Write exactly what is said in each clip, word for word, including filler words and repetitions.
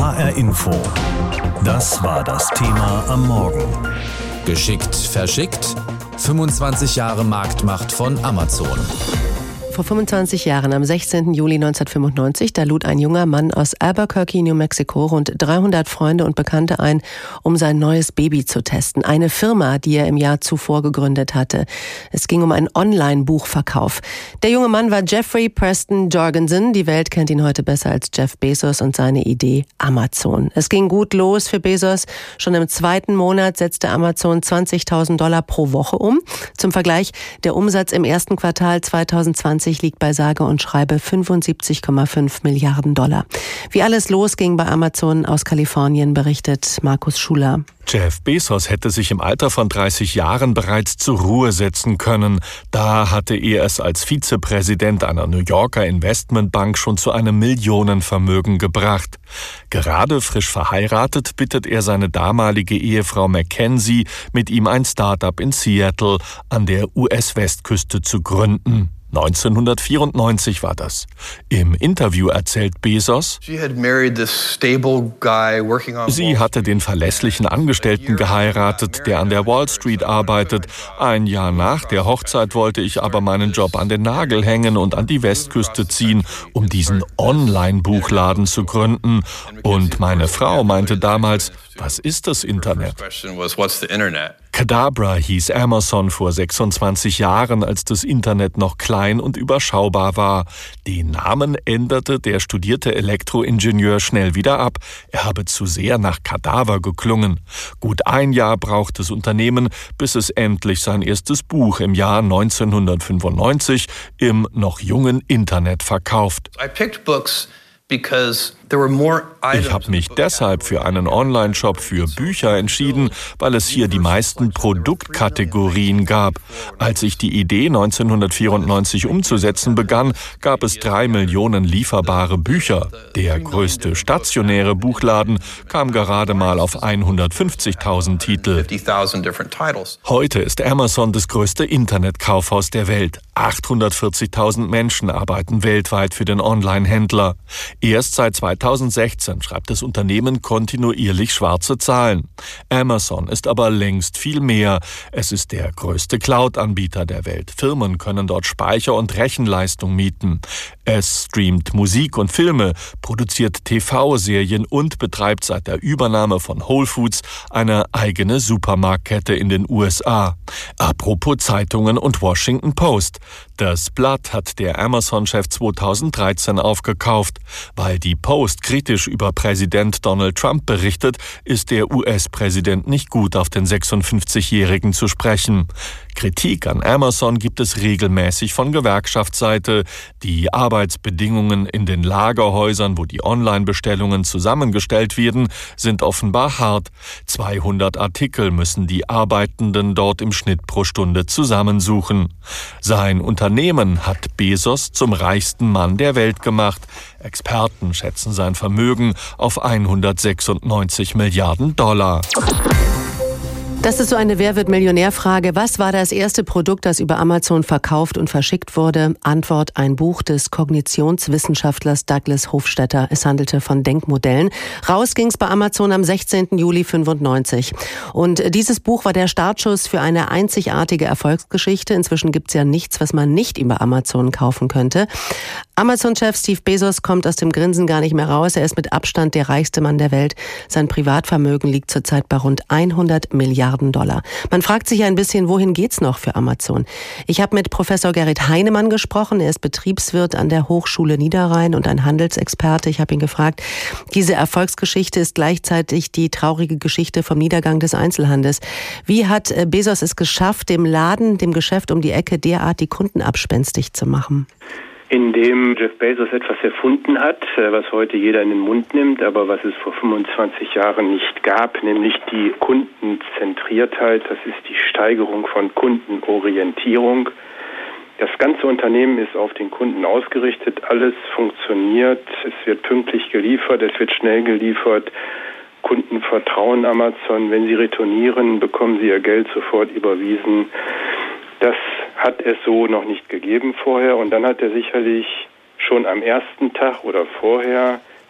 H R Info. Das war das Thema am Morgen. Geschickt verschickt. fünfundzwanzig Jahre Marktmacht von Amazon. Vor fünfundzwanzig Jahren, am sechzehnten Juli neunzehnhundertfünfundneunzig, da lud ein junger Mann aus Albuquerque, New Mexico, rund dreihundert Freunde und Bekannte ein, um sein neues Baby zu testen. Eine Firma, die er im Jahr zuvor gegründet hatte. Es ging um einen Online-Buchverkauf. Der junge Mann war Jeffrey Preston Jorgensen. Die Welt kennt ihn heute besser als Jeff Bezos und seine Idee Amazon. Es ging gut los für Bezos. Schon im zweiten Monat setzte Amazon zwanzigtausend Dollar pro Woche um. Zum Vergleich, der Umsatz im ersten Quartal zweitausendzwanzig liegt bei sage und schreibe fünfundsiebzig Komma fünf Milliarden Dollar. Wie alles losging bei Amazon aus Kalifornien, berichtet Markus Schuler. Jeff Bezos hätte sich im Alter von dreißig Jahren bereits zur Ruhe setzen können. Da hatte er es als Vizepräsident einer New Yorker Investmentbank schon zu einem Millionenvermögen gebracht. Gerade frisch verheiratet bittet er seine damalige Ehefrau Mackenzie, mit ihm ein Start-up in Seattle an der U S-Westküste zu gründen. neunzehnhundertvierundneunzig war das. Im Interview erzählt Bezos, sie hatte den verlässlichen Angestellten geheiratet, der an der Wall Street arbeitet. Ein Jahr nach der Hochzeit wollte ich aber meinen Job an den Nagel hängen und an die Westküste ziehen, um diesen Online-Buchladen zu gründen. Und meine Frau meinte damals, was ist das Internet? Kadabra hieß Amazon vor sechsundzwanzig Jahren, als das Internet noch klein und überschaubar war. Den Namen änderte der studierte Elektroingenieur schnell wieder ab. Er habe zu sehr nach Kadaver geklungen. Gut ein Jahr braucht das Unternehmen, bis es endlich sein erstes Buch im Jahr neunzehnhundertfünfundneunzig im noch jungen Internet verkauft. Ich habe mich deshalb für einen Online-Shop für Bücher entschieden, weil es hier die meisten Produktkategorien gab. Als ich die Idee neunzehnhundertvierundneunzig umzusetzen begann, gab es drei Millionen lieferbare Bücher. Der größte stationäre Buchladen kam gerade mal auf hundertfünfzigtausend Titel. Heute ist Amazon das größte Internetkaufhaus der Welt. achthundertvierzigtausend Menschen arbeiten weltweit für den Online-Händler. Erst seit zweitausendsechzehn schreibt das Unternehmen kontinuierlich schwarze Zahlen. Amazon ist aber längst viel mehr. Es ist der größte Cloud-Anbieter der Welt. Firmen können dort Speicher und Rechenleistung mieten. Es streamt Musik und Filme, produziert T V-Serien und betreibt seit der Übernahme von Whole Foods eine eigene Supermarktkette in den U S A. Apropos Zeitungen und Washington Post. Das Blatt hat der Amazon-Chef zweitausenddreizehn aufgekauft. Weil die Post kritisch über Präsident Donald Trump berichtet, ist der U S-Präsident nicht gut auf den sechsundfünfzigjährigen zu sprechen. Kritik an Amazon gibt es regelmäßig von Gewerkschaftsseite. Die Arbeitsbedingungen in den Lagerhäusern, wo die Online-Bestellungen zusammengestellt werden, sind offenbar hart. zweihundert Artikel müssen die Arbeitenden dort im Schnitt pro Stunde zusammensuchen. Sein Unternehmen hat Bezos zum reichsten Mann der Welt gemacht. Experten schätzen sein Vermögen auf hundertsechsundneunzig Milliarden Dollar. Das ist so eine Wer wird Millionär-Frage. Was war das erste Produkt, das über Amazon verkauft und verschickt wurde? Antwort: ein Buch des Kognitionswissenschaftlers Douglas Hofstadter. Es handelte von Denkmodellen. Raus ging's bei Amazon am sechzehnten Juli fünfundneunzig. Und dieses Buch war der Startschuss für eine einzigartige Erfolgsgeschichte. Inzwischen gibt's ja nichts, was man nicht über Amazon kaufen könnte. Amazon-Chef Steve Bezos kommt aus dem Grinsen gar nicht mehr raus. Er ist mit Abstand der reichste Mann der Welt. Sein Privatvermögen liegt zurzeit bei rund hundert Milliarden Dollar. Man fragt sich ein bisschen, wohin geht's noch für Amazon? Ich habe mit Professor Gerrit Heinemann gesprochen. Er ist Betriebswirt an der Hochschule Niederrhein und ein Handelsexperte. Ich habe ihn gefragt, diese Erfolgsgeschichte ist gleichzeitig die traurige Geschichte vom Niedergang des Einzelhandels. Wie hat Bezos es geschafft, dem Laden, dem Geschäft um die Ecke derart die Kunden abspenstig zu machen? Indem Jeff Bezos etwas erfunden hat, was heute jeder in den Mund nimmt, aber was es vor fünfundzwanzig Jahren nicht gab, nämlich die Kundenzentriertheit, das ist die Steigerung von Kundenorientierung. Das ganze Unternehmen ist auf den Kunden ausgerichtet, alles funktioniert, es wird pünktlich geliefert, es wird schnell geliefert. Kunden vertrauen Amazon, wenn sie retournieren, bekommen sie ihr Geld sofort überwiesen. Das hat es so noch nicht gegeben vorher und dann hat er sicherlich schon am ersten Tag oder vorher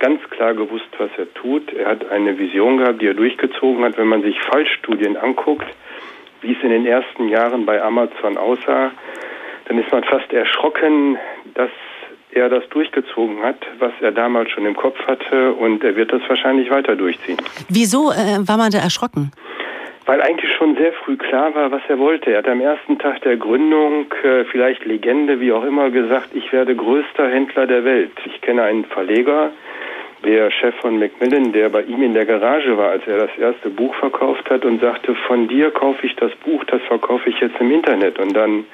ganz klar gewusst, was er tut. Er hat eine Vision gehabt, die er durchgezogen hat. Wenn man sich Fallstudien anguckt, wie es in den ersten Jahren bei Amazon aussah, dann ist man fast erschrocken, dass er das durchgezogen hat, was er damals schon im Kopf hatte, und er wird das wahrscheinlich weiter durchziehen. Wieso äh, war man da erschrocken? Weil eigentlich schon sehr früh klar war, was er wollte. Er hat am ersten Tag der Gründung, äh, vielleicht Legende, wie auch immer, gesagt, ich werde größter Händler der Welt. Ich kenne einen Verleger, der Chef von Macmillan, der bei ihm in der Garage war, als er das erste Buch verkauft hat, und sagte, von dir kaufe ich das Buch, das verkaufe ich jetzt im Internet. Und dann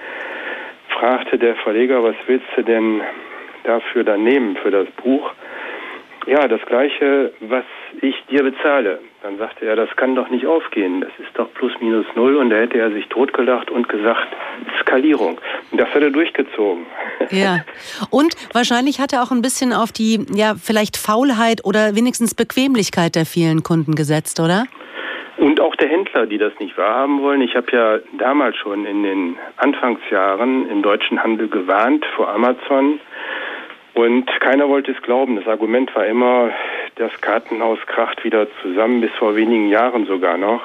fragte der Verleger, was willst du denn dafür dann nehmen, für das Buch? Ja, das Gleiche, was ich dir bezahle. Dann sagte er, das kann doch nicht aufgehen, das ist doch plus minus null. Und da hätte er sich totgelacht und gesagt, Skalierung. Und das hat er durchgezogen. Ja, und wahrscheinlich hat er auch ein bisschen auf die, ja, vielleicht Faulheit oder wenigstens Bequemlichkeit der vielen Kunden gesetzt, oder? Und auch der Händler, die das nicht wahrhaben wollen. Ich habe ja damals schon in den Anfangsjahren im deutschen Handel gewarnt vor Amazon. Und keiner wollte es glauben. Das Argument war immer, das Kartenhaus kracht wieder zusammen, bis vor wenigen Jahren sogar noch.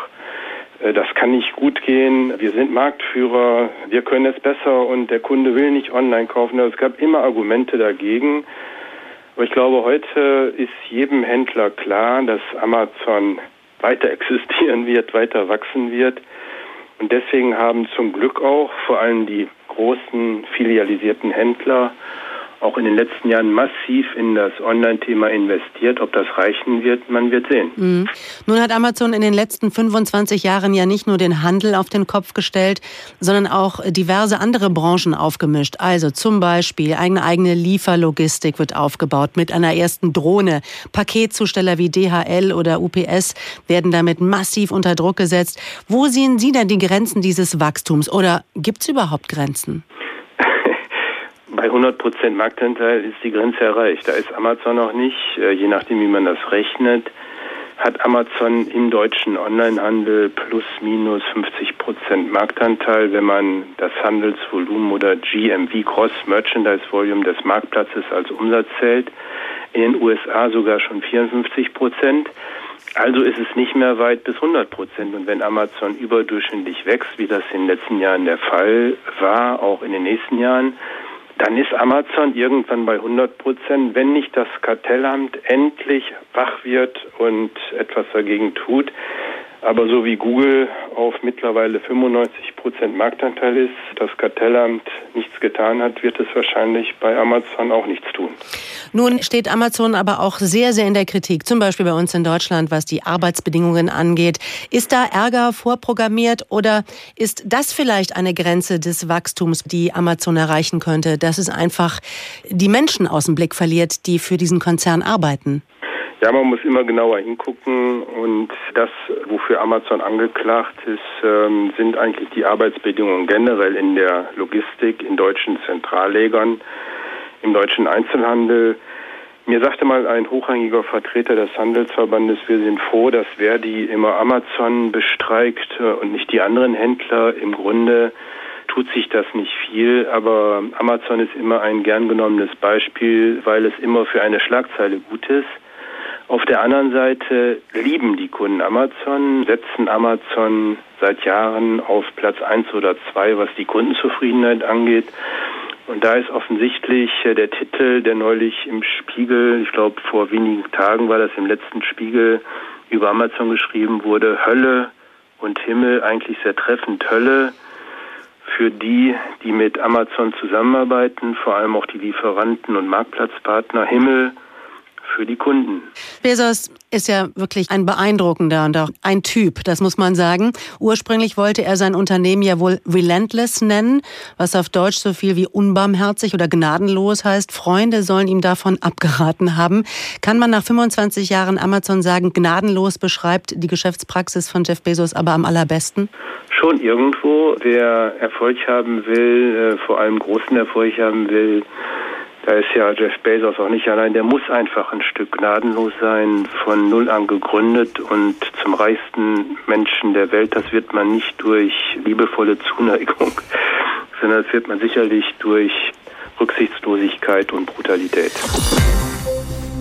Das kann nicht gut gehen. Wir sind Marktführer, wir können es besser und der Kunde will nicht online kaufen. Es gab immer Argumente dagegen. Aber ich glaube, heute ist jedem Händler klar, dass Amazon weiter existieren wird, weiter wachsen wird. Und deswegen haben zum Glück auch vor allem die großen filialisierten Händler auch in den letzten Jahren massiv in das Online-Thema investiert. Ob das reichen wird, man wird sehen. Mhm. Nun hat Amazon in den letzten fünfundzwanzig Jahren ja nicht nur den Handel auf den Kopf gestellt, sondern auch diverse andere Branchen aufgemischt. Also zum Beispiel eine eigene Lieferlogistik wird aufgebaut mit einer ersten Drohne. Paketzusteller wie D H L oder U P S werden damit massiv unter Druck gesetzt. Wo sehen Sie denn die Grenzen dieses Wachstums? Oder gibt es überhaupt Grenzen? Bei hundert Prozent Marktanteil ist die Grenze erreicht. Da ist Amazon noch nicht. Je nachdem, wie man das rechnet, hat Amazon im deutschen Onlinehandel plus minus fünfzig Prozent Marktanteil, wenn man das Handelsvolumen oder G M V, Gross Merchandise Volume des Marktplatzes als Umsatz zählt. In den U S A sogar schon vierundfünfzig Prozent. Also ist es nicht mehr weit bis hundert Prozent. Und wenn Amazon überdurchschnittlich wächst, wie das in den letzten Jahren der Fall war, auch in den nächsten Jahren, dann ist Amazon irgendwann bei hundert Prozent, wenn nicht das Kartellamt endlich wach wird und etwas dagegen tut. Aber so wie Google auf mittlerweile fünfundneunzig Prozent Marktanteil ist, das Kartellamt nichts getan hat, wird es wahrscheinlich bei Amazon auch nichts tun. Nun steht Amazon aber auch sehr, sehr in der Kritik, zum Beispiel bei uns in Deutschland, was die Arbeitsbedingungen angeht. Ist da Ärger vorprogrammiert oder ist das vielleicht eine Grenze des Wachstums, die Amazon erreichen könnte, dass es einfach die Menschen aus dem Blick verliert, die für diesen Konzern arbeiten? Ja, man muss immer genauer hingucken, und das, wofür Amazon angeklagt ist, ähm, sind eigentlich die Arbeitsbedingungen generell in der Logistik, in deutschen Zentrallägern, im deutschen Einzelhandel. Mir sagte mal ein hochrangiger Vertreter des Handelsverbandes, wir sind froh, dass Verdi immer Amazon bestreikt und nicht die anderen Händler. Im Grunde tut sich das nicht viel, aber Amazon ist immer ein gern genommenes Beispiel, weil es immer für eine Schlagzeile gut ist. Auf der anderen Seite lieben die Kunden Amazon, setzen Amazon seit Jahren auf Platz eins oder zwei, was die Kundenzufriedenheit angeht. Und da ist offensichtlich der Titel, der neulich im Spiegel, ich glaube vor wenigen Tagen war das im letzten Spiegel, über Amazon geschrieben wurde, Hölle und Himmel, eigentlich sehr treffend. Hölle für die, die mit Amazon zusammenarbeiten, vor allem auch die Lieferanten und Marktplatzpartner. Himmel für die Kunden. Bezos ist ja wirklich ein beeindruckender und auch ein Typ, das muss man sagen. Ursprünglich wollte er sein Unternehmen ja wohl Relentless nennen, was auf Deutsch so viel wie unbarmherzig oder gnadenlos heißt. Freunde sollen ihm davon abgeraten haben. Kann man nach fünfundzwanzig Jahren Amazon sagen, gnadenlos beschreibt die Geschäftspraxis von Jeff Bezos aber am allerbesten? Schon irgendwo. Wer Erfolg haben will, vor allem großen Erfolg haben will, da ist ja Jeff Bezos auch nicht allein. Der muss einfach ein Stück gnadenlos sein, von null an gegründet und zum reichsten Menschen der Welt. Das wird man nicht durch liebevolle Zuneigung, sondern das wird man sicherlich durch Rücksichtslosigkeit und Brutalität.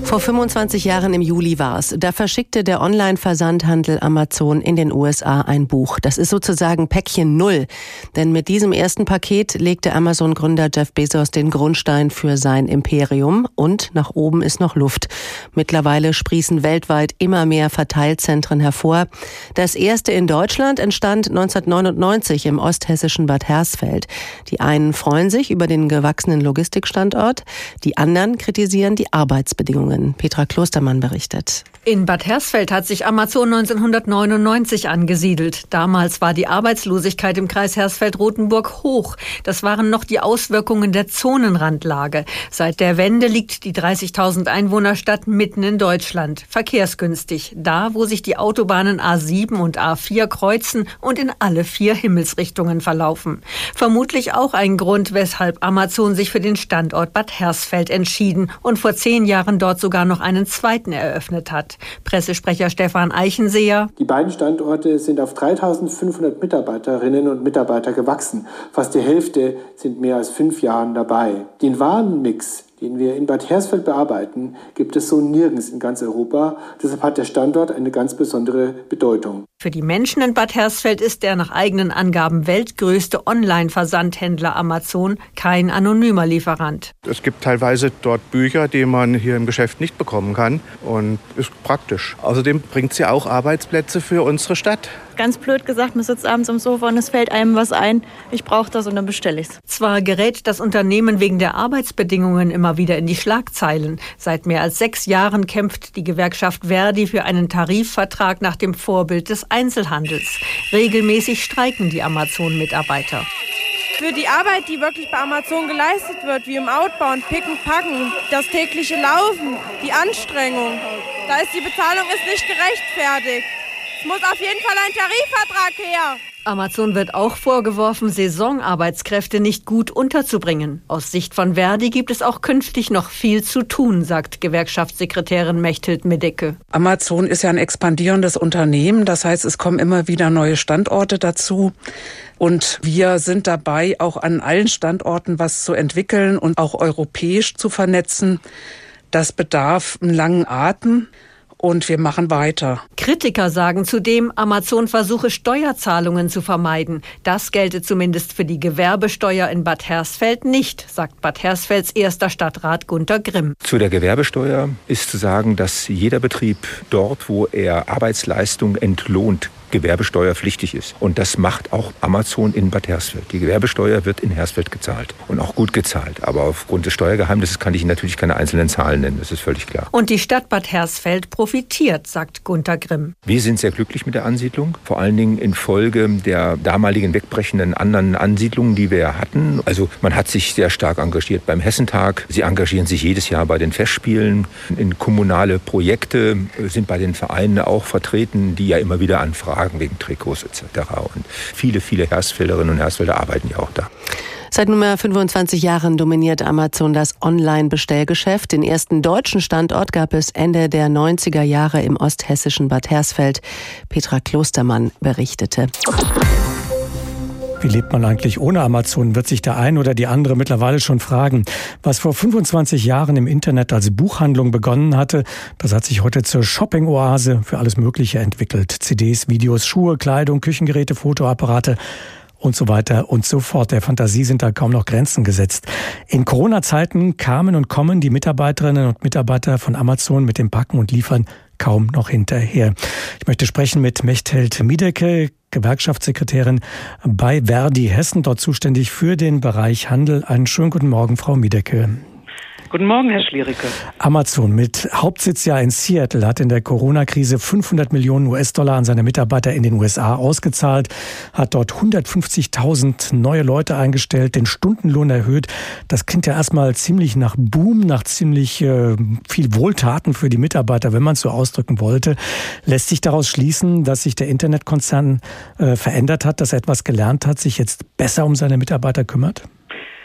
Vor fünfundzwanzig Jahren im Juli war es. Da verschickte der Online-Versandhandel Amazon in den U S A ein Buch. Das ist sozusagen Päckchen Null. Denn mit diesem ersten Paket legte Amazon-Gründer Jeff Bezos den Grundstein für sein Imperium. Und nach oben ist noch Luft. Mittlerweile sprießen weltweit immer mehr Verteilzentren hervor. Das erste in Deutschland entstand neunzehnhundertneunundneunzig im osthessischen Bad Hersfeld. Die einen freuen sich über den gewachsenen Logistikstandort. Die anderen kritisieren die Arbeitsbedingungen. Petra Klostermann berichtet. In Bad Hersfeld hat sich Amazon neunzehnhundertneunundneunzig angesiedelt. Damals war die Arbeitslosigkeit im Kreis Hersfeld-Rotenburg hoch. Das waren noch die Auswirkungen der Zonenrandlage. Seit der Wende liegt die dreißigtausend Einwohnerstadt mitten in Deutschland. Verkehrsgünstig. Da, wo sich die Autobahnen A sieben und A vier kreuzen und in alle vier Himmelsrichtungen verlaufen. Vermutlich auch ein Grund, weshalb Amazon sich für den Standort Bad Hersfeld entschieden und vor zehn Jahren dort sogar noch einen zweiten eröffnet hat. Pressesprecher Stefan Eichenseher. Die beiden Standorte sind auf dreitausendfünfhundert Mitarbeiterinnen und Mitarbeiter gewachsen. Fast die Hälfte sind mehr als fünf Jahren dabei. Den Warenmix, den wir in Bad Hersfeld bearbeiten, gibt es so nirgends in ganz Europa. Deshalb hat der Standort eine ganz besondere Bedeutung. Für die Menschen in Bad Hersfeld ist der nach eigenen Angaben weltgrößte Online-Versandhändler Amazon kein anonymer Lieferant. Es gibt teilweise dort Bücher, die man hier im Geschäft nicht bekommen kann, und ist praktisch. Außerdem bringt sie auch Arbeitsplätze für unsere Stadt. Ganz blöd gesagt, man sitzt abends am Sofa und es fällt einem was ein. Ich brauche das und dann bestelle ich es. Zwar gerät das Unternehmen wegen der Arbeitsbedingungen immer wieder in die Schlagzeilen. Seit mehr als sechs Jahren kämpft die Gewerkschaft Verdi für einen Tarifvertrag nach dem Vorbild des Einzelhandels. Regelmäßig streiken die Amazon-Mitarbeiter. Für die Arbeit, die wirklich bei Amazon geleistet wird, wie im Outbound, Picken, Packen, das tägliche Laufen, die Anstrengung, da ist die Bezahlung ist nicht gerechtfertigt. Es muss auf jeden Fall ein Tarifvertrag her. Amazon wird auch vorgeworfen, Saisonarbeitskräfte nicht gut unterzubringen. Aus Sicht von Verdi gibt es auch künftig noch viel zu tun, sagt Gewerkschaftssekretärin Mechthild Medecke. Amazon ist ja ein expandierendes Unternehmen, das heißt, es kommen immer wieder neue Standorte dazu. Und wir sind dabei, auch an allen Standorten was zu entwickeln und auch europäisch zu vernetzen. Das bedarf einen langen Atem. Und wir machen weiter. Kritiker sagen zudem, Amazon versuche Steuerzahlungen zu vermeiden. Das gelte zumindest für die Gewerbesteuer in Bad Hersfeld nicht, sagt Bad Hersfelds erster Stadtrat Gunter Grimm. Zu der Gewerbesteuer ist zu sagen, dass jeder Betrieb dort, wo er Arbeitsleistung entlohnt, gewerbesteuerpflichtig ist. Und das macht auch Amazon in Bad Hersfeld. Die Gewerbesteuer wird in Hersfeld gezahlt und auch gut gezahlt. Aber aufgrund des Steuergeheimnisses kann ich Ihnen natürlich keine einzelnen Zahlen nennen, das ist völlig klar. Und die Stadt Bad Hersfeld profitiert, sagt Gunter Grimm. Wir sind sehr glücklich mit der Ansiedlung, vor allen Dingen infolge der damaligen wegbrechenden anderen Ansiedlungen, die wir hatten. Also man hat sich sehr stark engagiert beim Hessentag. Sie engagieren sich jedes Jahr bei den Festspielen. In kommunale Projekte sind bei den Vereinen auch vertreten, die ja immer wieder anfragen wegen Trikots et cetera. Und viele, viele Hersfelderinnen und Hersfelder arbeiten ja auch da. Seit nunmehr fünfundzwanzig Jahren dominiert Amazon das Online-Bestellgeschäft. Den ersten deutschen Standort gab es Ende der neunziger Jahre im osthessischen Bad Hersfeld. Petra Klostermann berichtete. Wie lebt man eigentlich ohne Amazon, wird sich der ein oder die andere mittlerweile schon fragen. Was vor fünfundzwanzig Jahren im Internet als Buchhandlung begonnen hatte, das hat sich heute zur Shopping-Oase für alles Mögliche entwickelt. C Ds, Videos, Schuhe, Kleidung, Küchengeräte, Fotoapparate und so weiter und so fort. Der Fantasie sind da kaum noch Grenzen gesetzt. In Corona-Zeiten kamen und kommen die Mitarbeiterinnen und Mitarbeiter von Amazon mit dem Packen und Liefern kaum noch hinterher. Ich möchte sprechen mit Mechthild Medecke, Gewerkschaftssekretärin bei Verdi Hessen, dort zuständig für den Bereich Handel. Einen schönen guten Morgen, Frau Medecke. Guten Morgen, Herr Schliericke. Amazon mit Hauptsitz ja in Seattle hat in der Corona-Krise fünfhundert Millionen U S-Dollar an seine Mitarbeiter in den U S A ausgezahlt, hat dort hundertfünfzigtausend neue Leute eingestellt, den Stundenlohn erhöht. Das klingt ja erstmal ziemlich nach Boom, nach ziemlich äh, viel Wohltaten für die Mitarbeiter, wenn man es so ausdrücken wollte. Lässt sich daraus schließen, dass sich der Internetkonzern äh, verändert hat, dass er etwas gelernt hat, sich jetzt besser um seine Mitarbeiter kümmert?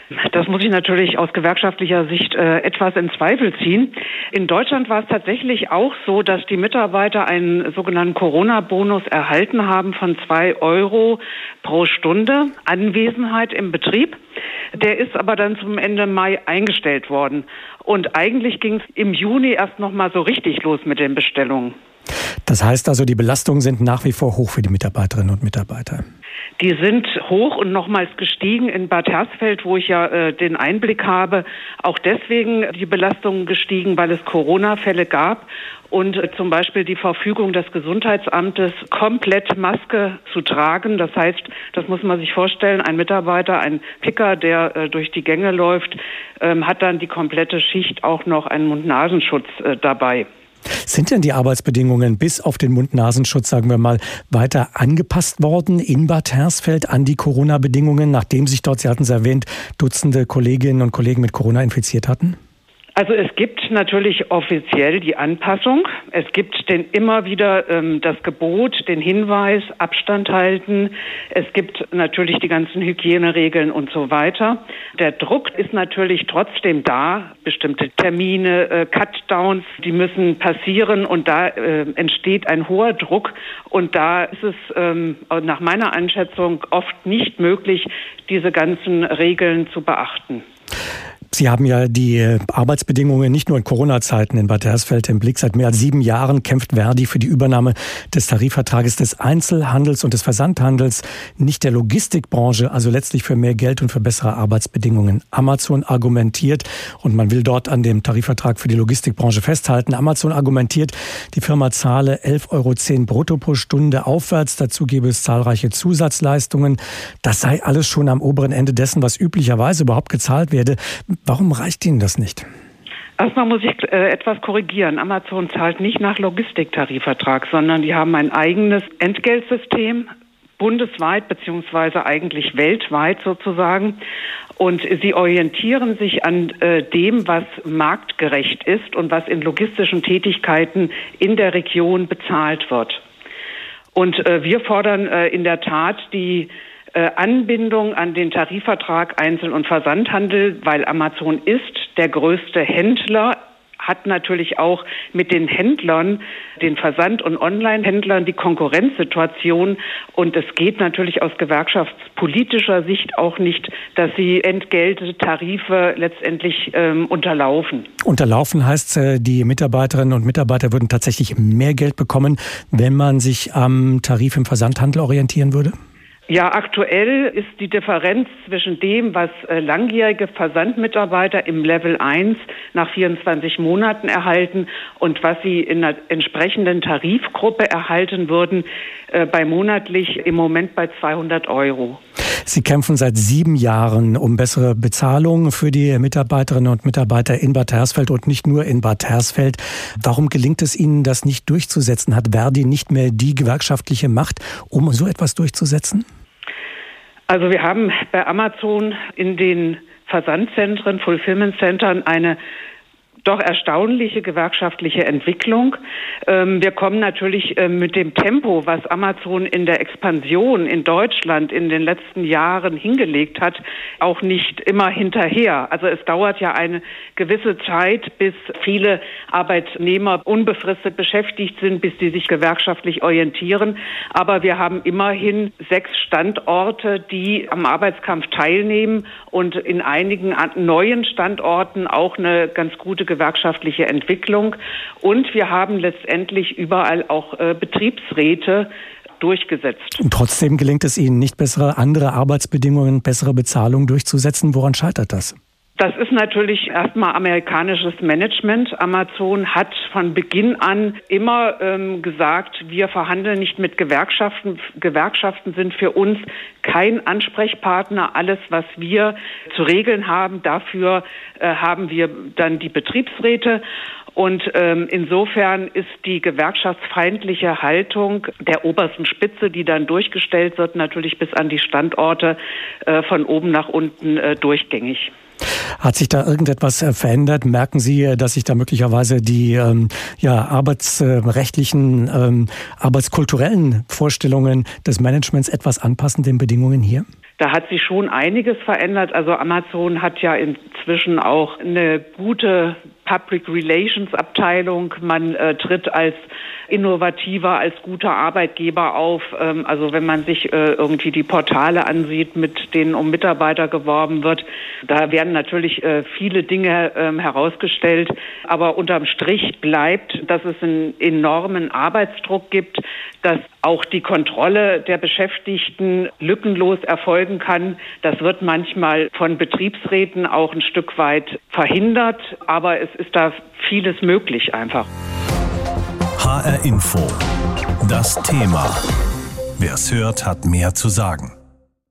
Das muss ich natürlich aus gewerkschaftlicher Sicht äh, etwas in Zweifel ziehen. In Deutschland war es tatsächlich auch so, dass die Mitarbeiter einen sogenannten Corona-Bonus erhalten haben von zwei Euro pro Stunde Anwesenheit im Betrieb. Der ist aber dann zum Ende Mai eingestellt worden. Und eigentlich ging es im Juni erst noch mal so richtig los mit den Bestellungen. Das heißt also, die Belastungen sind nach wie vor hoch für die Mitarbeiterinnen und Mitarbeiter. Die sind hoch und nochmals gestiegen in Bad Hersfeld, wo ich ja äh, den Einblick habe. Auch deswegen die Belastungen gestiegen, weil es Corona-Fälle gab und äh, zum Beispiel die Verfügung des Gesundheitsamtes, komplett Maske zu tragen. Das heißt, das muss man sich vorstellen, ein Mitarbeiter, ein Picker, der äh, durch die Gänge läuft, ähm, hat dann die komplette Schicht auch noch einen Mund-Nasenschutz äh, dabei. Sind denn die Arbeitsbedingungen bis auf den Mund-Nasenschutz, sagen wir mal, weiter angepasst worden in Bad Hersfeld an die Corona-Bedingungen, nachdem sich dort, Sie hatten es erwähnt, Dutzende Kolleginnen und Kollegen mit Corona infiziert hatten? Also es gibt natürlich offiziell die Anpassung. Es gibt den immer wieder ähm, das Gebot, den Hinweis, Abstand halten. Es gibt natürlich die ganzen Hygieneregeln und so weiter. Der Druck ist natürlich trotzdem da. Bestimmte Termine, äh, Cutdowns, die müssen passieren und da äh, entsteht ein hoher Druck. Und da ist es ähm, nach meiner Einschätzung oft nicht möglich, diese ganzen Regeln zu beachten. Sie haben ja die Arbeitsbedingungen nicht nur in Corona-Zeiten in Bad Hersfeld im Blick. Seit mehr als sieben Jahren kämpft Verdi für die Übernahme des Tarifvertrages des Einzelhandels und des Versandhandels, nicht der Logistikbranche, also letztlich für mehr Geld und für bessere Arbeitsbedingungen. Amazon argumentiert, und man will dort an dem Tarifvertrag für die Logistikbranche festhalten, Amazon argumentiert, die Firma zahle elf Euro zehn brutto pro Stunde aufwärts. Dazu gäbe es zahlreiche Zusatzleistungen. Das sei alles schon am oberen Ende dessen, was üblicherweise überhaupt gezahlt werde. Warum reicht Ihnen das nicht? Erstmal muss ich äh, etwas korrigieren. Amazon zahlt nicht nach Logistiktarifvertrag, sondern die haben ein eigenes Entgeltsystem, bundesweit beziehungsweise eigentlich weltweit sozusagen. Und sie orientieren sich an äh, dem, was marktgerecht ist und was in logistischen Tätigkeiten in der Region bezahlt wird. Und äh, wir fordern äh, in der Tat die Anbindung an den Tarifvertrag Einzel- und Versandhandel, weil Amazon ist der größte Händler, hat natürlich auch mit den Händlern, den Versand- und Online-Händlern die Konkurrenzsituation. Und es geht natürlich aus gewerkschaftspolitischer Sicht auch nicht, dass sie Entgelte, Tarife letztendlich ähm, unterlaufen. Unterlaufen heißt, die Mitarbeiterinnen und Mitarbeiter würden tatsächlich mehr Geld bekommen, wenn man sich am Tarif im Versandhandel orientieren würde? Ja, aktuell ist die Differenz zwischen dem, was äh, langjährige Versandmitarbeiter im Level eins nach vierundzwanzig Monaten erhalten und was sie in einer entsprechenden Tarifgruppe erhalten würden, äh, bei monatlich im Moment bei zweihundert Euro. Sie kämpfen seit sieben Jahren um bessere Bezahlung für die Mitarbeiterinnen und Mitarbeiter in Bad Hersfeld und nicht nur in Bad Hersfeld. Warum gelingt es Ihnen, das nicht durchzusetzen? Hat Verdi nicht mehr die gewerkschaftliche Macht, um so etwas durchzusetzen? Also wir haben bei Amazon in den Versandzentren, Fulfillment-Centern eine doch erstaunliche gewerkschaftliche Entwicklung. Wir kommen natürlich mit dem Tempo, was Amazon in der Expansion in Deutschland in den letzten Jahren hingelegt hat, auch nicht immer hinterher. Also es dauert ja eine gewisse Zeit, bis viele Arbeitnehmer unbefristet beschäftigt sind, bis sie sich gewerkschaftlich orientieren. Aber wir haben immerhin sechs Standorte, die am Arbeitskampf teilnehmen und in einigen neuen Standorten auch eine ganz gute gewerkschaftliche Entwicklung. Und wir haben letztendlich überall auch äh, Betriebsräte durchgesetzt. Und trotzdem gelingt es Ihnen nicht, bessere andere Arbeitsbedingungen, bessere Bezahlung durchzusetzen. Woran scheitert das? Das ist natürlich erstmal amerikanisches Management. Amazon hat von Beginn an immer ähm, gesagt, wir verhandeln nicht mit Gewerkschaften. Gewerkschaften sind für uns kein Ansprechpartner. Alles, was wir zu regeln haben, dafür äh, haben wir dann die Betriebsräte. Und ähm, insofern ist die gewerkschaftsfeindliche Haltung der obersten Spitze, die dann durchgestellt wird, natürlich bis an die Standorte äh, von oben nach unten äh, durchgängig. Hat sich da irgendetwas verändert? Merken Sie, dass sich da möglicherweise die ähm, ja, arbeitsrechtlichen, ähm, arbeitskulturellen Vorstellungen des Managements etwas anpassen, den Bedingungen hier? Da hat sich schon einiges verändert. Also Amazon hat ja inzwischen auch eine gute Public Relations Abteilung. Man äh, tritt als innovativer, als guter Arbeitgeber auf. Ähm, also wenn man sich äh, irgendwie die Portale ansieht, mit denen um Mitarbeiter geworben wird, da werden natürlich äh, viele Dinge ähm, herausgestellt. Aber unterm Strich bleibt, dass es einen enormen Arbeitsdruck gibt, dass auch die Kontrolle der Beschäftigten lückenlos erfolgen kann. Das wird manchmal von Betriebsräten auch ein Stück weit verhindert, aber es ist da vieles möglich einfach. H R Info. Das Thema. Wer es hört, hat mehr zu sagen.